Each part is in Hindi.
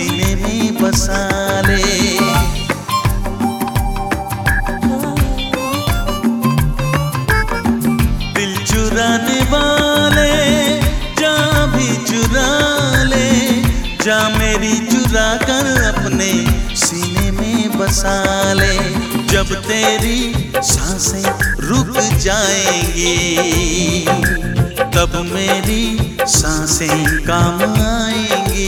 सीने में बसा ले। दिल चुराने वाले जा भी चुरा ले, जा मेरी चुरा कर अपने सीने में बसा ले। जब तेरी सांसें रुक जाएंगी तब मेरी सांसें काम आएंगी।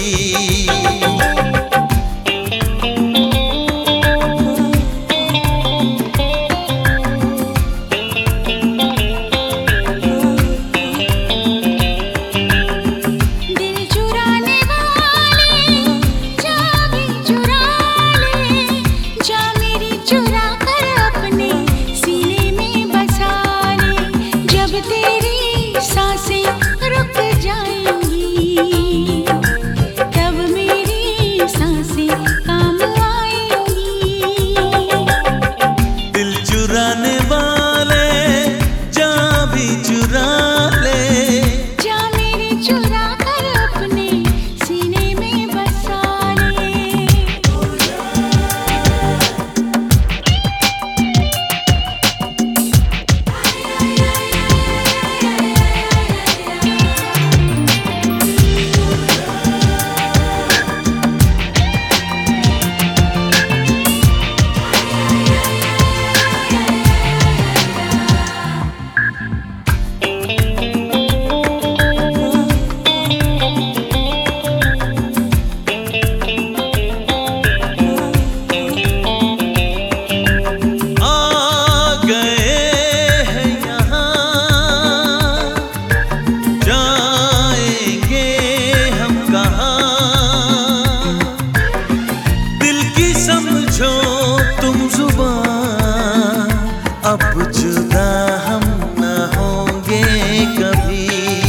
अब जुदा हम न होंगे कभी।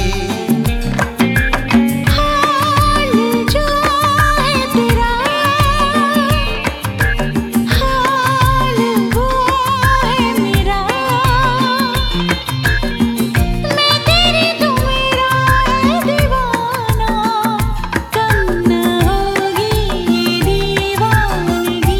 हाल जो है तेरा, हाल वो है मेरा। मैं तेरी तू मेरा दीवाना, कम न होगी ये दीवानगी।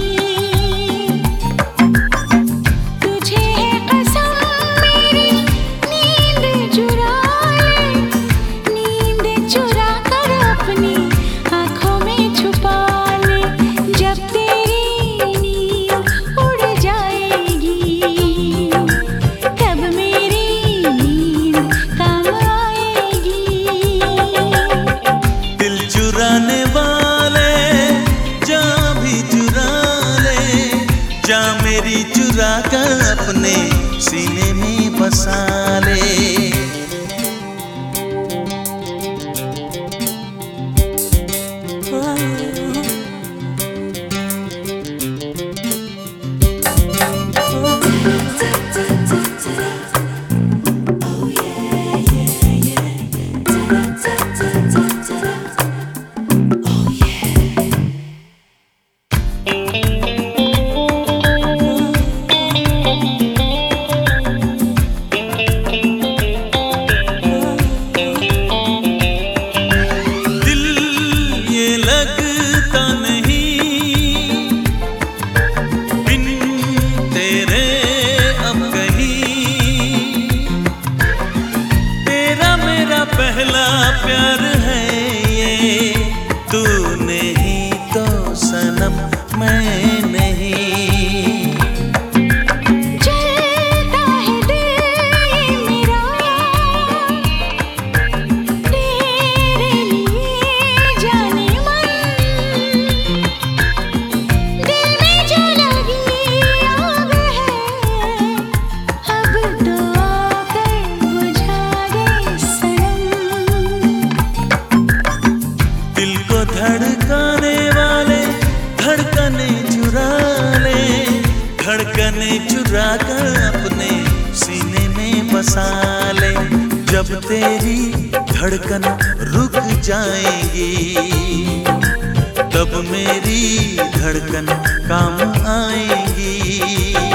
जा मेरी चुरा कर अपने सीने में बसा ले। पहला प्यार है ये, तू नहीं तो सनम मैं नहीं। जलता है दिल मेरा तेरे लिए जाने मन। दिल में जो लगी आग है, अब तो आकर बुझा दे सनम। दिल को धड़काने वाले धड़कने चुरा ले, धड़कने चुरा कर अपने सीने में बसा ले। जब तेरी धड़कन रुक जाएगी तब मेरी धड़कन काम आएगी।